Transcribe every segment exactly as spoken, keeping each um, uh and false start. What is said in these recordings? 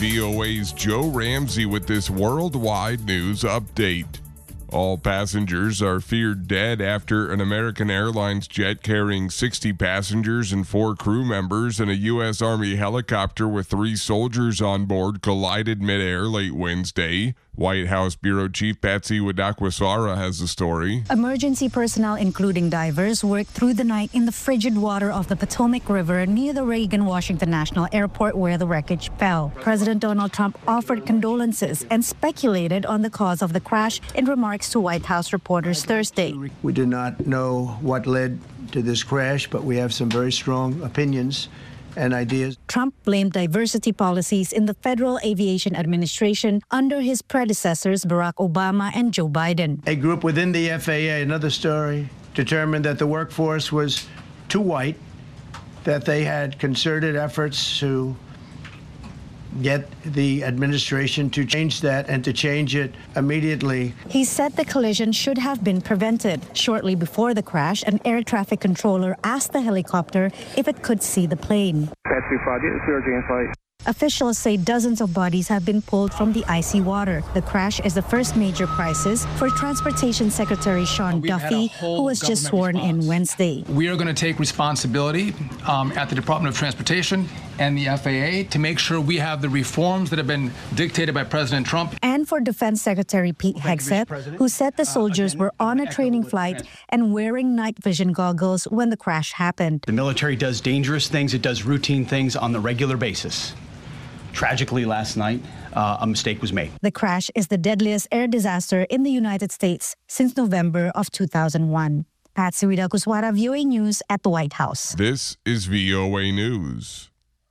V O A's Joe Ramsey with this worldwide news update. All passengers are feared dead after an American Airlines jet carrying sixty passengers and four crew members and a U S Army helicopter with three soldiers on board collided midair late Wednesday. White House Bureau Chief Patsy Widakwasara has the story. Emergency personnel, including divers, worked through the night in the frigid water of the Potomac River near the Reagan Washington National Airport where the wreckage fell. President Donald Trump offered condolences and speculated on the cause of the crash in remarks to White House reporters Thursday. We do not know what led to this crash, but we have some very strong opinions and ideas. Trump blamed diversity policies in the Federal Aviation Administration under his predecessors Barack Obama and Joe Biden. A group within the F A A, another story, determined that the workforce was too white, that they had concerted efforts to get the administration to change that and to change it immediately. He said the collision should have been prevented. Shortly before the crash, an air traffic controller asked the helicopter if it could see the plane. Officials say dozens of bodies have been pulled from the icy water. The crash is the first major crisis for Transportation Secretary Sean We've Duffy, who was just sworn response. in Wednesday. We are going to take responsibility um, at the Department of Transportation and the F A A to make sure we have the reforms that have been dictated by President Trump. And for Defense Secretary Pete Hegseth, who said the soldiers were on a training flight and wearing night vision goggles when the crash happened. The military does dangerous things. It does routine things on the regular basis. Tragically, last night, uh, a mistake was made. The crash is the deadliest air disaster in the United States since November of two thousand one. Patsy Widakwasara, V O A News at the White House. This is V O A News.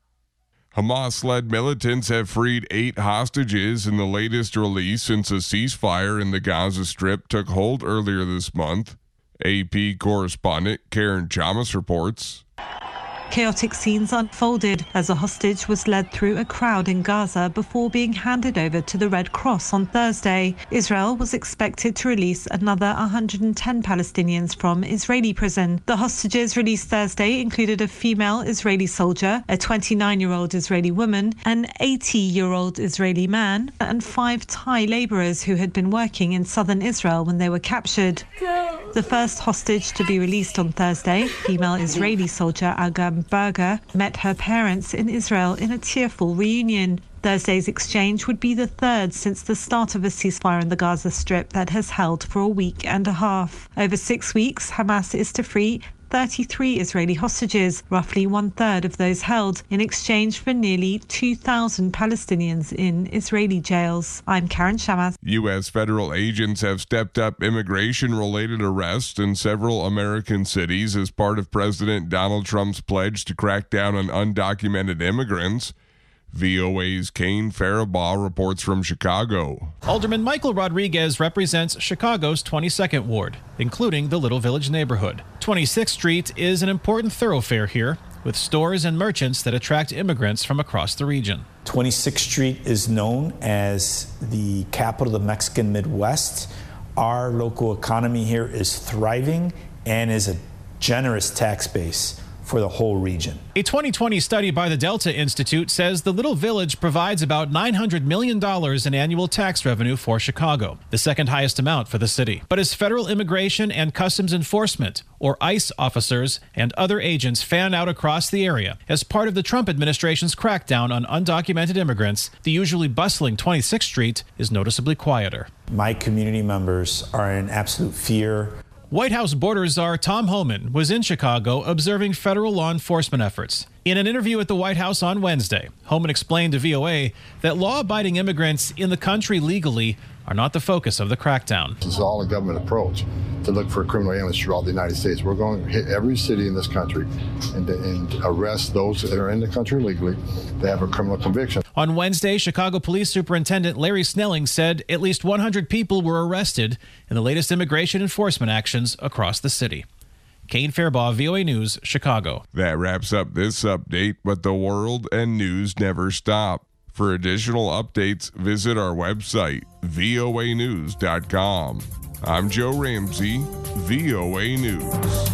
Hamas-led militants have freed eight hostages in the latest release since a ceasefire in the Gaza Strip took hold earlier this month. A P correspondent Karen Chamas reports. Chaotic scenes unfolded as a hostage was led through a crowd in Gaza before being handed over to the Red Cross on Thursday. Israel was expected to release another one hundred ten Palestinians from Israeli prison. The hostages released Thursday included a female Israeli soldier, a twenty-nine-year-old Israeli woman, an eighty-year-old Israeli man, and five Thai laborers who had been working in southern Israel when they were captured. The first hostage to be released on Thursday, female Israeli soldier Agam Berger, met her parents in Israel in a tearful reunion. Thursday's exchange would be the third since the start of a ceasefire in the Gaza Strip that has held for a week and a half. Over six weeks, Hamas is to free thirty-three Israeli hostages, roughly one-third of those held, in exchange for nearly two thousand Palestinians in Israeli jails. I'm Karen Chamas. U S federal agents have stepped up immigration-related arrests in several American cities as part of President Donald Trump's pledge to crack down on undocumented immigrants. V O A's Kane Faribaugh reports from Chicago. Alderman Michael Rodriguez represents Chicago's twenty-second Ward, including the Little Village neighborhood. twenty-sixth Street is an important thoroughfare here, with stores and merchants that attract immigrants from across the region. twenty-sixth Street is known as the capital of the Mexican Midwest. Our local economy here is thriving and is a generous tax base for the whole region. A twenty twenty study by the Delta Institute says the Little Village provides about nine hundred million dollars in annual tax revenue for Chicago, the second highest amount for the city. But as federal immigration and customs enforcement, or ICE officers and other agents fan out across the area as part of the Trump administration's crackdown on undocumented immigrants, the usually bustling twenty-sixth Street is noticeably quieter. My community members are in absolute fear. White House border czar Tom Homan was in Chicago observing federal law enforcement efforts. In an interview at the White House on Wednesday, Homan explained to V O A that law-abiding immigrants in the country legally are not the focus of the crackdown. This is all a government approach to look for criminal aliens throughout the United States. We're going to hit every city in this country and, and arrest those that are in the country legally that have a criminal conviction. On Wednesday, Chicago Police Superintendent Larry Snelling said at least one hundred people were arrested in the latest immigration enforcement actions across the city. Kane Faribaugh, V O A News, Chicago. That wraps up this update, but the world and news never stop. For additional updates, visit our website, V O A news dot com. I'm Joe Ramsey, V O A News.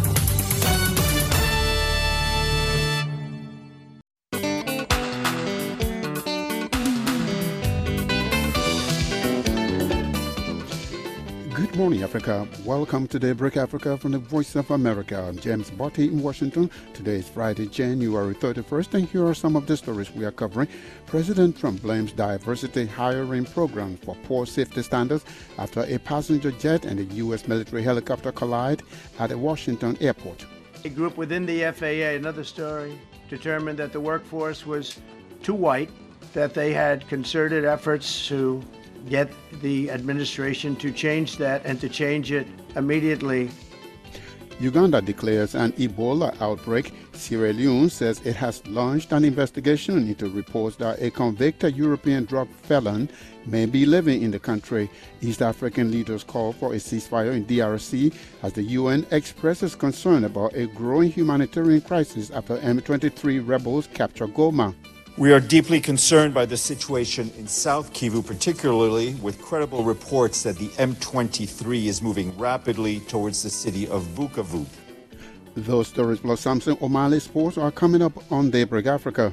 Morning, Africa. Welcome to Daybreak Africa from the Voice of America. I'm James Botti in Washington. Today is Friday, January thirty-first, and here are some of the stories we are covering. President Trump blames diversity hiring program for poor safety standards after a passenger jet and a U S military helicopter collide at a Washington airport. A group within the F A A, another story, determined that the workforce was too white, that they had concerted efforts to get the administration to change that and to change it immediately. Uganda declares an Ebola outbreak. Sierra Leone says it has launched an investigation into reports that a convicted European drug felon may be living in the country. East African leaders call for a ceasefire in D R C as the U N expresses concern about a growing humanitarian crisis after M twenty-three rebels capture Goma. We are deeply concerned by the situation in South Kivu, particularly with credible reports that the M twenty-three is moving rapidly towards the city of Bukavu. Those stories plus Samson O'Malley Sports are coming up on Daybreak Africa.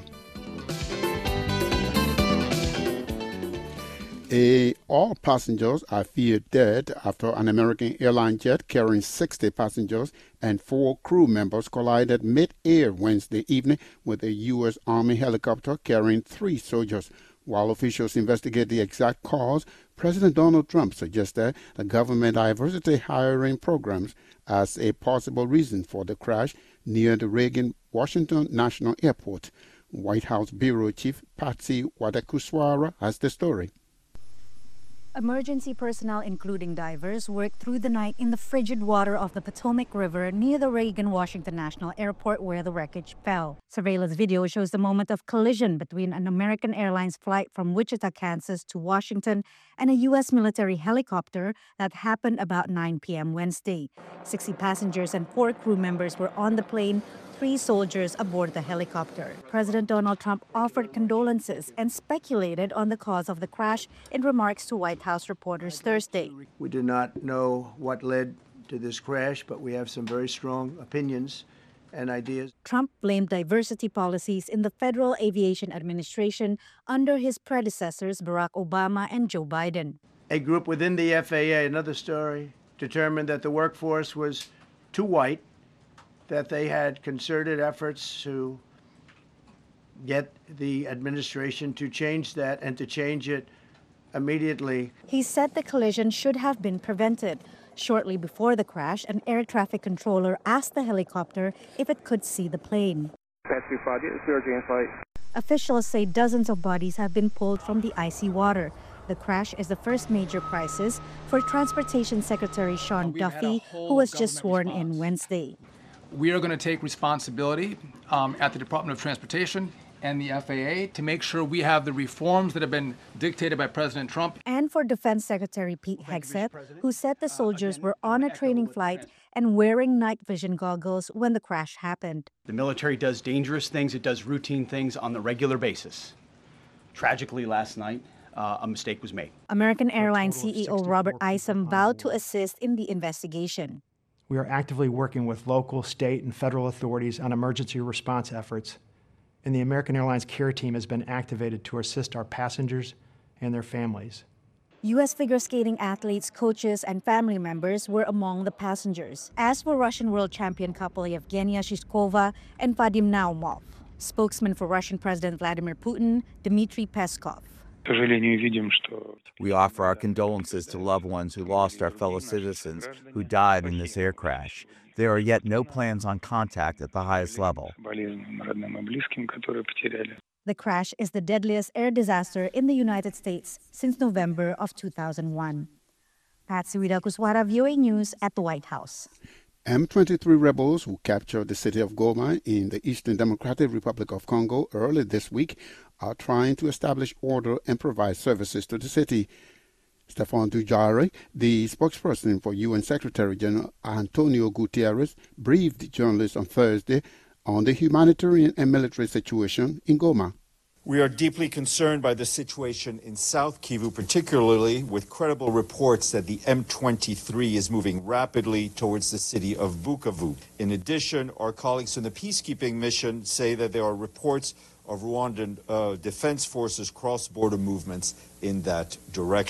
A, all passengers are feared dead after an American airline jet carrying sixty passengers and four crew members collided mid-air Wednesday evening with a U S Army helicopter carrying three soldiers. While officials investigate the exact cause, President Donald Trump suggested the government diversity hiring programs as a possible reason for the crash near the Reagan Washington National Airport. White House Bureau Chief Patsy Wadakuswara has the story. Emergency personnel, including divers, worked through the night in the frigid water of the Potomac River near the Reagan Washington National Airport where the wreckage fell. Surveillance video shows the moment of collision between an American Airlines flight from Wichita, Kansas to Washington and a U S military helicopter that happened about nine p.m. Wednesday. sixty passengers and four crew members were on the plane, three soldiers aboard the helicopter. President Donald Trump offered condolences and speculated on the cause of the crash in remarks to White House reporters Thursday. We do not know what led to this crash, but we have some very strong opinions and ideas. Trump blamed diversity policies in the Federal Aviation Administration under his predecessors Barack Obama and Joe Biden. A group within the F A A, another story, determined that the workforce was too white, that they had concerted efforts to get the administration to change that and to change it immediately. He said the collision should have been prevented. Shortly before the crash, an air traffic controller asked the helicopter if it could see the plane. Officials say dozens of bodies have been pulled from the icy water. The crash is the first major crisis for Transportation Secretary Sean Duffy, who was just sworn in Wednesday. We are going to take responsibility um, at the Department of Transportation and the F A A to make sure we have the reforms that have been dictated by President Trump. And for Defense Secretary Pete Hegseth, who said the soldiers were on a training flight and wearing night vision goggles when the crash happened. The military does dangerous things. It does routine things on the regular basis. Tragically, last night, uh, a mistake was made. American Airlines C E O Robert Isom vowed to assist in the investigation. We are actively working with local, state, and federal authorities on emergency response efforts, and the American Airlines care team has been activated to assist our passengers and their families. U S figure skating athletes, coaches, and family members were among the passengers, as were Russian world champion couple Yevgenia Shishkova and Vadim Naumov. Spokesman for Russian President Vladimir Putin, Dmitry Peskov. We offer our condolences to loved ones who lost our fellow citizens who died in this air crash. There are yet no plans on contact at the highest level. The crash is the deadliest air disaster in the United States since November of two thousand one. Patsy Widakuswara, V O A News at the White House. M twenty-three rebels who captured the city of Goma in the Eastern Democratic Republic of Congo early this week are trying to establish order and provide services to the city. Stephane Dujarric, the spokesperson for U N Secretary General Antonio Guterres, briefed journalists on Thursday on the humanitarian and military situation in Goma. We are deeply concerned by the situation in South Kivu, particularly with credible reports that the M twenty-three is moving rapidly towards the city of Bukavu. In addition, our colleagues in the peacekeeping mission say that there are reports of Rwandan uh, defense forces cross-border movements in that direction.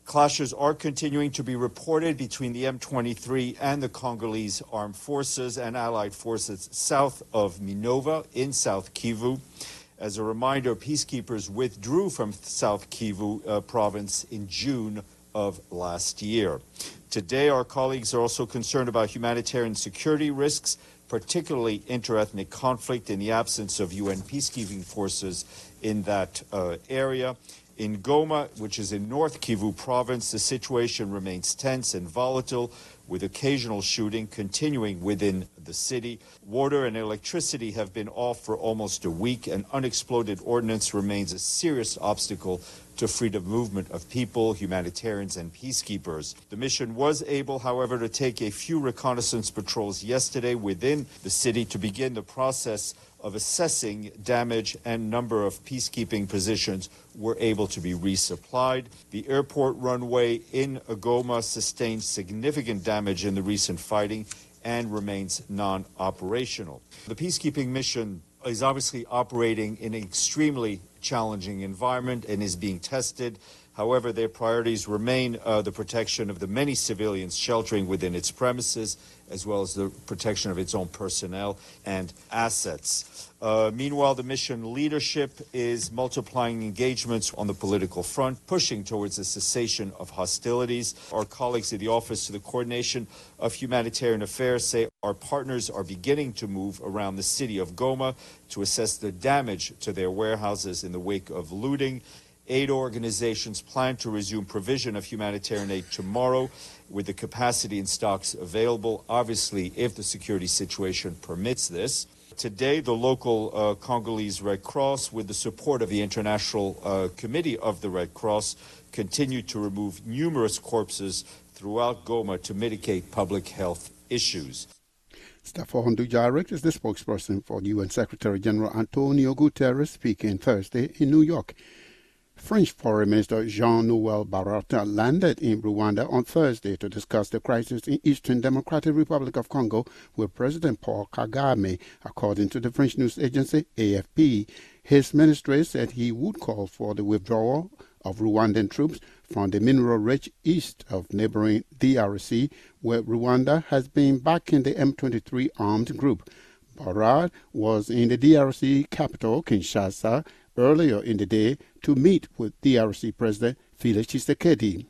Clashes are continuing to be reported between the M twenty-three and the Congolese armed forces and allied forces south of Minova in South Kivu. As a reminder, peacekeepers withdrew from South Kivu uh, province in June of last year. Today, our colleagues are also concerned about humanitarian security risks, particularly interethnic conflict in the absence of U N peacekeeping forces in that uh, area. In Goma, which is in North Kivu province, the situation remains tense and volatile, with occasional shooting continuing within the city. Water and electricity have been off for almost a week, and unexploded ordnance remains a serious obstacle to freedom of movement of people, humanitarians, and peacekeepers. The mission was able, however, to take a few reconnaissance patrols yesterday within the city to begin the process of assessing damage, and number of peacekeeping positions were able to be resupplied. The airport runway in Goma sustained significant damage in the recent fighting and remains non-operational. The peacekeeping mission is obviously operating in an extremely challenging environment and is being tested. However, their priorities remain uh, the protection of the many civilians sheltering within its premises, as well as the protection of its own personnel and assets. Uh, meanwhile, the mission leadership is multiplying engagements on the political front, pushing towards a cessation of hostilities. Our colleagues at the Office of the Coordination of Humanitarian Affairs say our partners are beginning to move around the city of Goma to assess the damage to their warehouses in the wake of looting. Aid organizations plan to resume provision of humanitarian aid tomorrow with the capacity and stocks available, obviously, if the security situation permits this. Today, the local uh, Congolese Red Cross, with the support of the International uh, Committee of the Red Cross, continued to remove numerous corpses throughout Goma to mitigate public health issues. Staffan Dujarric is the spokesperson for U N Secretary General Antonio Guterres, speaking Thursday in New York. French Foreign Minister Jean-Noël Barrot landed in Rwanda on Thursday to discuss the crisis in Eastern Democratic Republic of Congo with President Paul Kagame, according to the French news agency A F P. His ministry said he would call for the withdrawal of Rwandan troops from the mineral-rich east of neighboring D R C, where Rwanda has been backing the M twenty-three armed group. Barrot was in the D R C capital, Kinshasa, earlier in the day to meet with D R C President Felix Tshisekedi.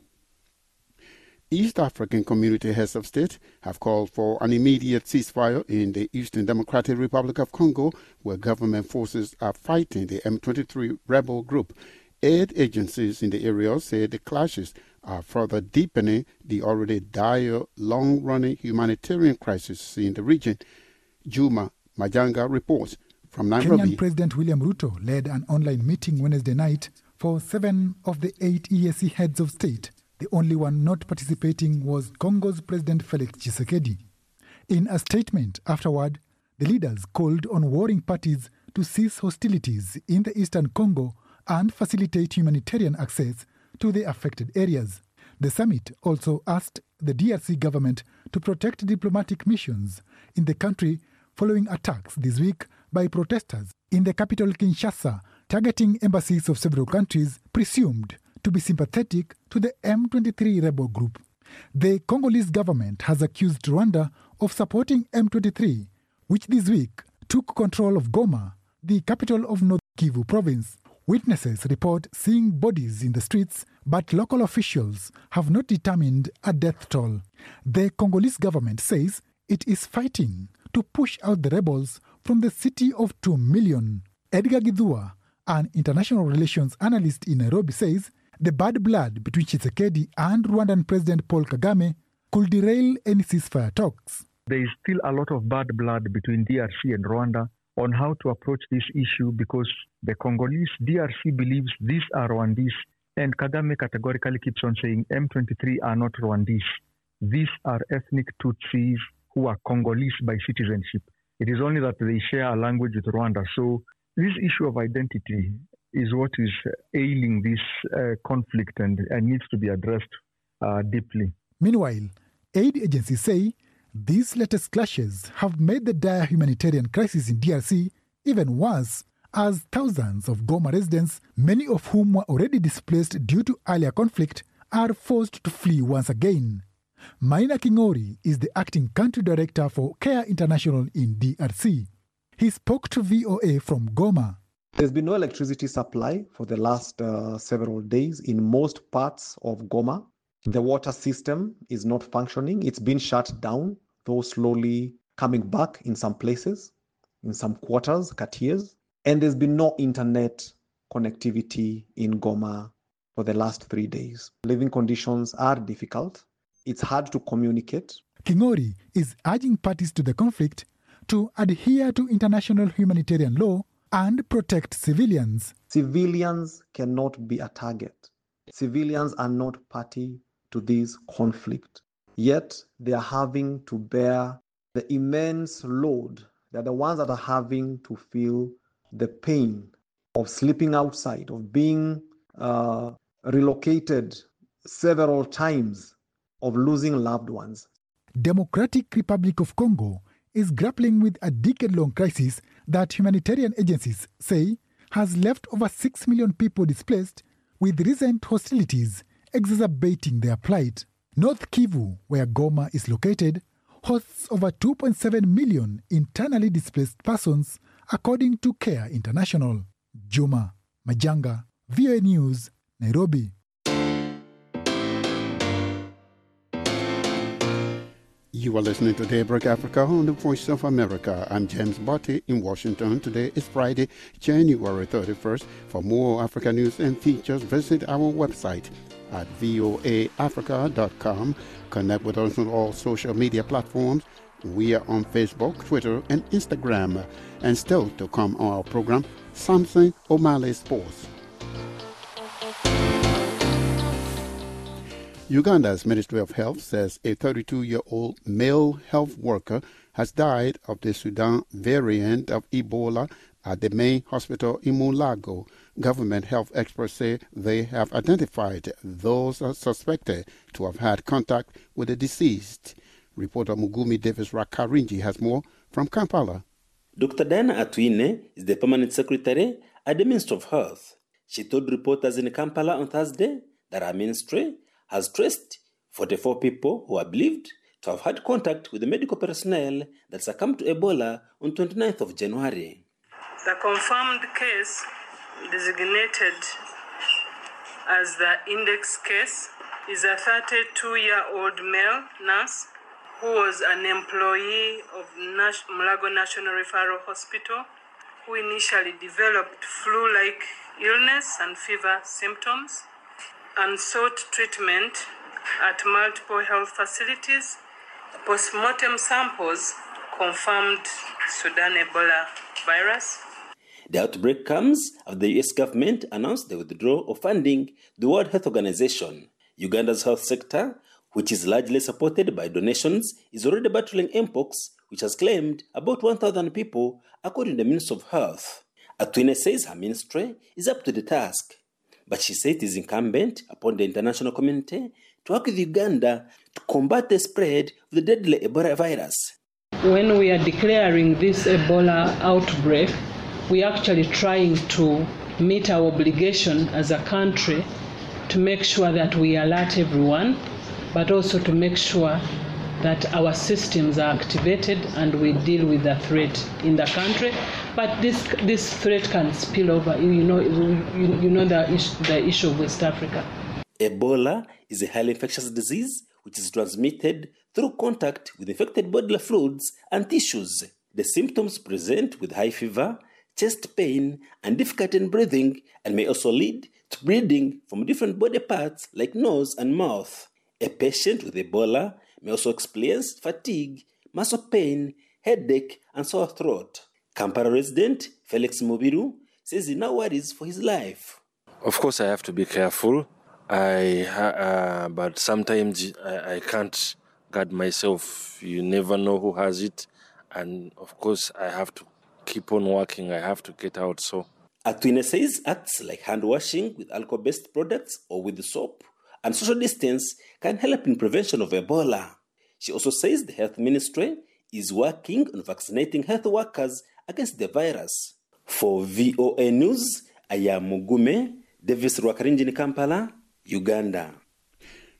East African community heads of state have called for an immediate ceasefire in the Eastern Democratic Republic of Congo, where government forces are fighting the M twenty-three rebel group. Aid agencies in the area say the clashes are further deepening the already dire, long-running humanitarian crisis in the region. Juma Majanga reports from Nairobi. Kenyan President William Ruto led an online meeting Wednesday night for seven of the eight E A C heads of state. The only one not participating was Congo's President Felix Tshisekedi. In a statement afterward, the leaders called on warring parties to cease hostilities in the eastern Congo and facilitate humanitarian access to the affected areas. The summit also asked the D R C government to protect diplomatic missions in the country following attacks this week by protesters in the capital Kinshasa, targeting embassies of several countries presumed to be sympathetic to the M twenty-three rebel group. The Congolese government has accused Rwanda of supporting M twenty-three, which this week took control of Goma, the capital of North Kivu province. Witnesses report seeing bodies in the streets, but local officials have not determined a death toll. The Congolese government says it is fighting to push out the rebels from the city of two million. Edgar Githua, an international relations analyst in Nairobi, says the bad blood between Tshisekedi and Rwandan President Paul Kagame could derail any ceasefire talks. There is still a lot of bad blood between D R C and Rwanda on how to approach this issue, because the Congolese D R C believes these are Rwandese, and Kagame categorically keeps on saying M twenty-three are not Rwandese. These are ethnic Tutsis who are Congolese by citizenship. It is only that they share a language with Rwanda. So this issue of identity is what is ailing this uh, conflict and, and needs to be addressed uh, deeply. Meanwhile, aid agencies say these latest clashes have made the dire humanitarian crisis in D R C even worse, as thousands of Goma residents, many of whom were already displaced due to earlier conflict, are forced to flee once again. Maina Kingori is the acting country director for CARE International in D R C. He spoke to V O A from Goma. There's been no electricity supply for the last uh, several days in most parts of Goma. The water system is not functioning. It's been shut down, though slowly coming back in some places, in some quarters, Katiers. And there's been no internet connectivity in Goma for the last three days. Living conditions are difficult. It's hard to communicate. Kingori is urging parties to the conflict to adhere to international humanitarian law and protect civilians. Civilians cannot be a target. Civilians are not party to this conflict. Yet they are having to bear the immense load. They're the ones that are having to feel the pain of sleeping outside, of being uh, relocated several times, of losing loved ones. Democratic Republic of Congo is grappling with a decade-long crisis that humanitarian agencies say has left over six million people displaced, with recent hostilities exacerbating their plight. North Kivu, where Goma is located, hosts over two point seven million internally displaced persons, according to CARE International. Juma Majanga, V O A News, Nairobi. You are listening to Daybreak Africa on the Voice of America. I'm James Botti in Washington. Today is Friday, January thirty-first. For more Africa news and features, visit our website at voa africa dot com. Connect with us on all social media platforms. We are on Facebook, Twitter, and Instagram. And still to come on our program, Samson O'Malley Sports. Uganda's Ministry of Health says a thirty-two-year-old male health worker has died of the Sudan variant of Ebola at the main hospital in Mulago. Government health experts say they have identified those suspected to have had contact with the deceased. Reporter Mugumi Davis Rakarinji has more from Kampala. Doctor Diana Atwine is the permanent secretary at the Ministry of Health. She told reporters in Kampala on Thursday that her ministry has traced forty-four people who are believed to have had contact with the medical personnel that succumbed to Ebola on twenty-ninth of January. The confirmed case, designated as the index case, is a thirty-two-year-old male nurse who was an employee of Nash- Mulago National Referral Hospital, who initially developed flu-like illness and fever symptoms and sought treatment at multiple health facilities. Postmortem samples confirmed Sudan Ebola virus. The outbreak comes after the U S government announced the withdrawal of funding the World Health Organization. Uganda's health sector, which is largely supported by donations, is already battling mpox, which has claimed about one thousand people, according to the Ministry of Health. Atwine says her ministry is up to the task, but she said it is incumbent upon the international community to work with Uganda to combat the spread of the deadly Ebola virus. When we are declaring this Ebola outbreak, we are actually trying to meet our obligation as a country to make sure that we alert everyone, but also to make sure that our systems are activated and we deal with the threat in the country. But this this threat can spill over. You know, you, you know the issue, the issue of West Africa. Ebola is a highly infectious disease which is transmitted through contact with infected bodily fluids and tissues. The symptoms present with high fever, chest pain, and difficulty in breathing, and may also lead to bleeding from different body parts like nose and mouth. A patient with Ebola may also experience fatigue, muscle pain, headache, and sore throat. Kampala resident Felix Mubiru says he now worries for his life. Of course, I have to be careful. I, uh, but sometimes I, I can't guard myself. You never know who has it, and of course, I have to keep on working. I have to get out. So, Atwine says acts like hand washing with alcohol-based products or with soap and social distance can help in prevention of Ebola. She also says the health ministry is working on vaccinating health workers against the virus. For V O A News, I am Mugume Davis Rwakarinji in Kampala, Uganda.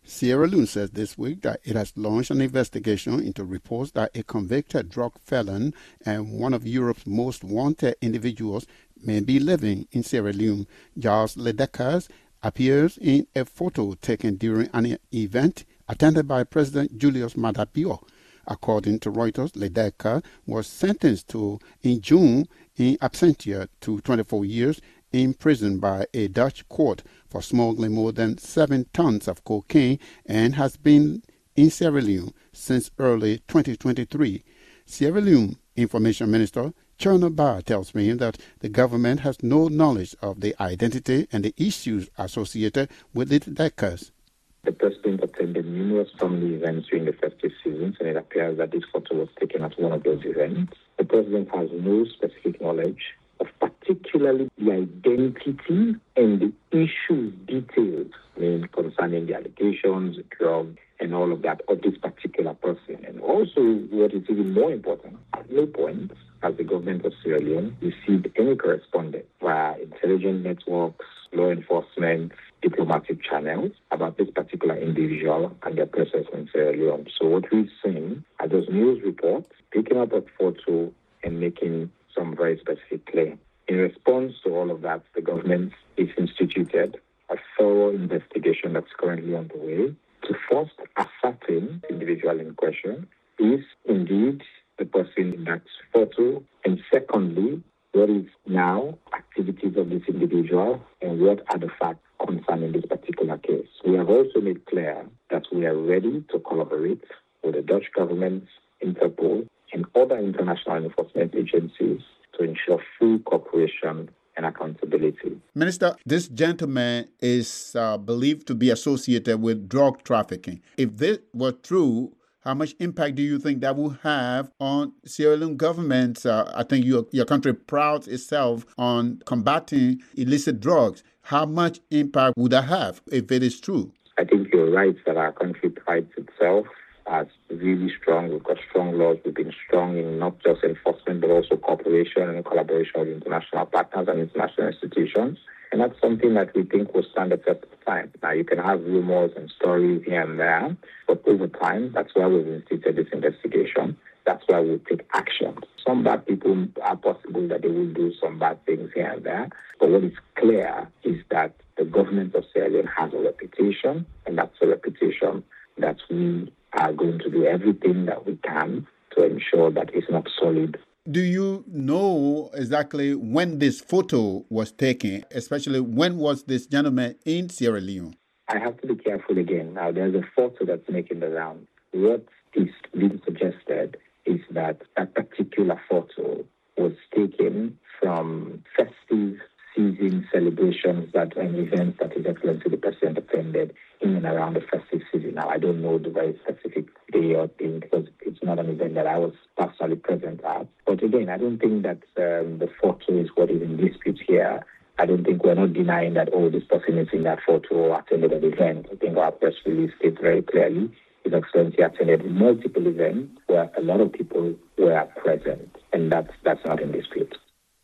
Sierra Leone says this week that it has launched an investigation into reports that a convicted drug felon and one of Europe's most wanted individuals may be living in Sierra Leone. Charles Ledeckers appears in a photo taken during an event attended by President Julius Maada Bio. According to Reuters, Ledecker was sentenced to, in June, in absentia to twenty-four years in prison by a Dutch court for smuggling more than seven tons of cocaine and has been in Sierra Leone since early twenty twenty-three. Sierra Leone Information Minister Cherno Bah tells me that the government has no knowledge of the identity and the issues associated with the Ledeckers. The president attended numerous family events during the festive seasons, and it appears that this photo was taken at one of those events. The president has no specific knowledge of particularly the identity and the issues detailed, I mean, concerning the allegations, the drug, and all of that of this particular person. And also, what is even more important, at no point has the government of Sierra Leone received any correspondence via intelligence networks, law enforcement, diplomatic channels about this particular individual and their presence in Sierra Leone. So what we've seen are those news reports, picking up a photo and making some very specific claim. In response to all of that, the government has instituted a thorough investigation that's currently underway to first ascertain the individual in question is indeed the person in that photo, and secondly, what is now activities of this individual and what are the facts concerning this particular case. We have also made clear that we are ready to collaborate with the Dutch government, Interpol, and other international enforcement agencies to ensure full cooperation and accountability. Minister, this gentleman is uh, believed to be associated with drug trafficking. If this were true, how much impact do you think that will have on Sierra Leone government? Uh, I think your, your country prides itself on combating illicit drugs. How much impact would that have if it is true? I think you're right that our country prides itself as really strong. We've got strong laws. We've been strong in not just enforcement, but also cooperation and collaboration with international partners and international institutions. And that's something that we think will stand the test of time. Now, you can have rumors and stories here and there, but over time, that's why we've instituted this investigation. That's why we'll take action. Some bad people are possible that they will do some bad things here and there. But what is clear is that the government of Sierra Leone has a reputation, and that's a reputation that we are going to do everything that we can to ensure that it's not solid. Do you know exactly when this photo was taken, especially when was this gentleman in Sierra Leone? I have to be careful again. Now, there's a photo that's making the round. What is being suggested is that that particular photo was taken from festive season celebrations that and events that His Excellency the President attended in and around the festive season. Now, I don't know the very specific day or thing because it's not an event that I was personally present at. But again, I don't think that um, the photo is what is in dispute here. I don't think we're not denying that, oh, this person is in that photo or attended an event. I think our press release states very clearly His Excellency attended multiple events where a lot of people were present, and that's, that's not in dispute.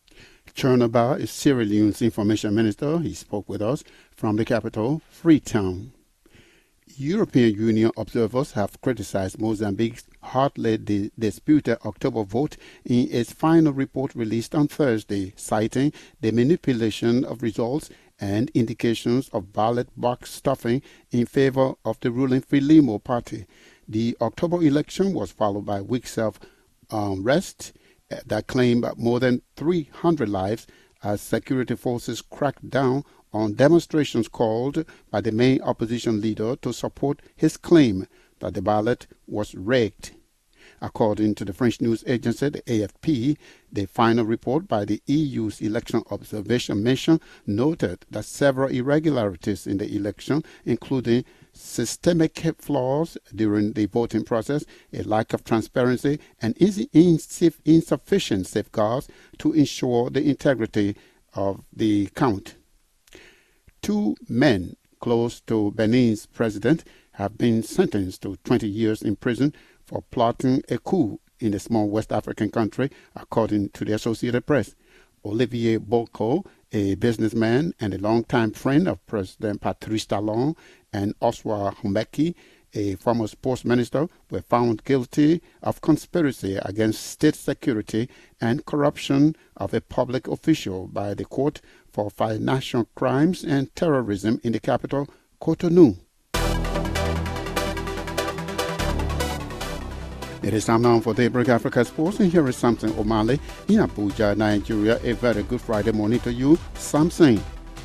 Cherno Bah is Sierra Leone's information minister. He spoke with us from the capital, Freetown. European Union observers have criticized Mozambique's hotly di- disputed October vote in its final report released on Thursday, citing the manipulation of results and indications of ballot box stuffing in favor of the ruling Frelimo party. The October election was followed by weeks of unrest um, that claimed more than three hundred lives as security forces cracked down on demonstrations called by the main opposition leader to support his claim that the ballot was rigged. According to the French news agency, the A F P, the final report by the E U's Election Observation Mission noted that several irregularities in the election, including systemic flaws during the voting process, a lack of transparency, and insufficient safeguards to ensure the integrity of the count. Two men close to Benin's president have been sentenced to twenty years in prison for plotting a coup in the small West African country, according to the Associated Press. Olivier Boko, a businessman and a longtime friend of President Patrice Talon, and Oswa Humbeki, a former sports minister, were found guilty of conspiracy against state security and corruption of a public official by the Court for Financial Crimes and Terrorism in the capital, Cotonou. It is time now for Daybreak Africa Sports, and here is Samson Omale in Abuja, Nigeria. A very good Friday morning to you, Samson.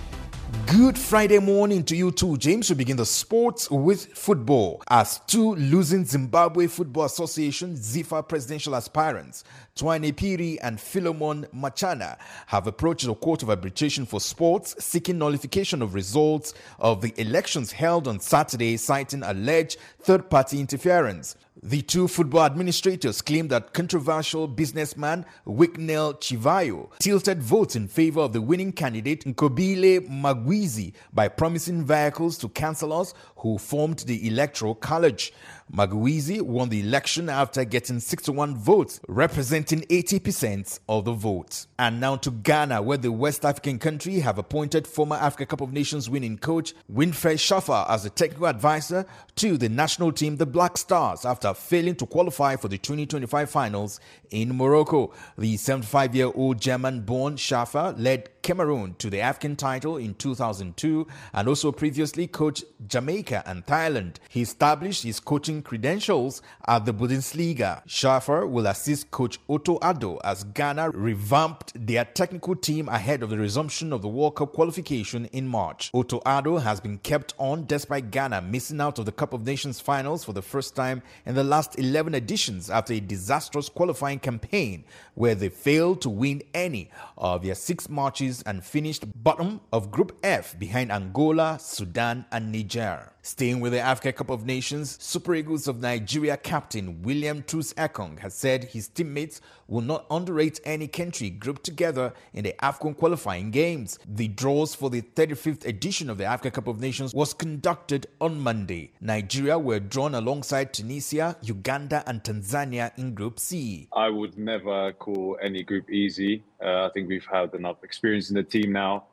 Good Friday morning to you too, James. We begin the sports with football as two losing Zimbabwe Football Association ZIFA presidential aspirants, Twaine Piri and Philemon Machana, have approached the Court of Arbitration for Sports seeking nullification of results of the elections held on Saturday, citing alleged third-party interference. The two football administrators claim that controversial businessman Wicknell Chivayo tilted votes in favor of the winning candidate Nkobile Magwizi by promising vehicles to councillors who formed the Electoral College. Magwizi won the election after getting sixty-one votes, representing eighty percent of the vote. And now to Ghana, where the West African country have appointed former Africa Cup of Nations winning coach Winfred Schaffer as the technical advisor to the national team, the Black Stars, after failing to qualify for the twenty twenty-five finals in Morocco. The seventy-five-year-old German-born Schaffer led Cameroon to the African title in two thousand two and also previously coached Jamaica and Thailand. He established his coaching credentials at the Bundesliga. Schaffer will assist coach Otto Addo as Ghana revamped their technical team ahead of the resumption of the World Cup qualification in March. Otto Addo has been kept on despite Ghana missing out of the Cup of Nations finals for the first time in the last eleven editions after a disastrous qualifying campaign where they failed to win any of their six matches and finished bottom of Group F behind Angola, Sudan and Niger. Staying with the Africa Cup of Nations, Super Eagles of Nigeria captain William Truss Ekong has said his teammates will not underrate any country grouped together in the AFCON qualifying games. The draws for the thirty-fifth edition of the Africa Cup of Nations was conducted on Monday. Nigeria were drawn alongside Tunisia, Uganda and Tanzania in Group C. I would never call any group easy. Uh, I think we've had enough experience in the team now.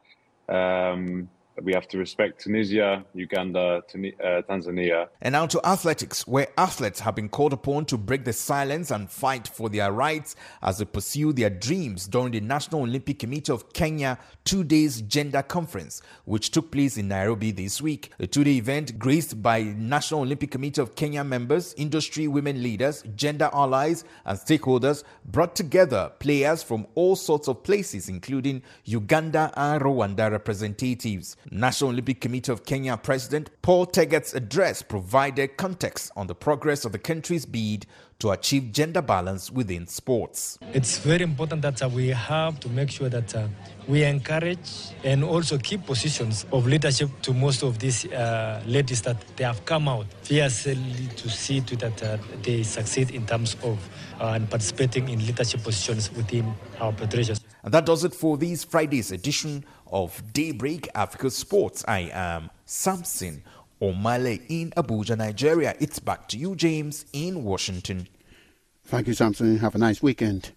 Um, We have to respect Tunisia, Uganda, Tuni- uh, Tanzania. And now to athletics, where athletes have been called upon to break the silence and fight for their rights as they pursue their dreams during the National Olympic Committee of Kenya two days gender conference, which took place in Nairobi this week. The two-day event, graced by National Olympic Committee of Kenya members, industry women leaders, gender allies, and stakeholders, brought together players from all sorts of places, including Uganda and Rwanda representatives. National Olympic Committee of Kenya President Paul Teget's address provided context on the progress of the country's bid to achieve gender balance within sports. It's very important that uh, we have to make sure that uh, we encourage and also keep positions of leadership to most of these uh, ladies that they have come out fiercely to see to that uh, they succeed in terms of uh, participating in leadership positions within our federations. And that does it for this Friday's edition of Daybreak Africa Sports. I am Samson Omale in Abuja, Nigeria. It's back to you, James, in Washington. Thank you, Samson. Have a nice weekend.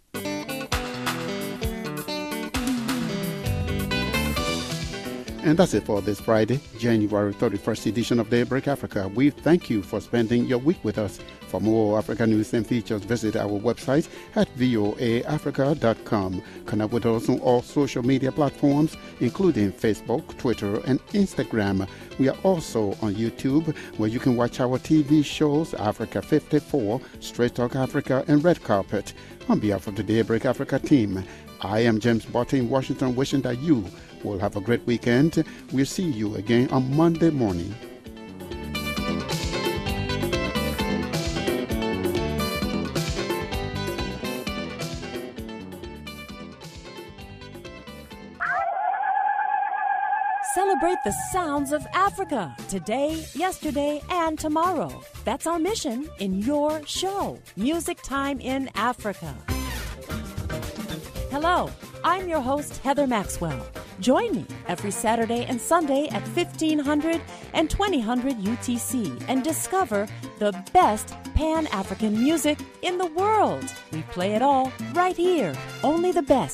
And that's it for this Friday, January thirty-first edition of Daybreak Africa. We thank you for spending your week with us. For more Africa news and features, visit our website at voa africa dot com. Connect with us on all social media platforms, including Facebook, Twitter, and Instagram. We are also on YouTube, where you can watch our T V shows, Africa fifty-four, Straight Talk Africa, and Red Carpet. On behalf of the Daybreak Africa team, I am James Botte in Washington, wishing that you will have a great weekend. We'll see you again on Monday morning. Celebrate the sounds of Africa today, yesterday, and tomorrow. That's our mission in your show, Music Time in Africa. Hello, I'm your host, Heather Maxwell. Join me every Saturday and Sunday at fifteen hundred and twenty hundred U T C and discover the best Pan-African music in the world. We play it all right here, only the best.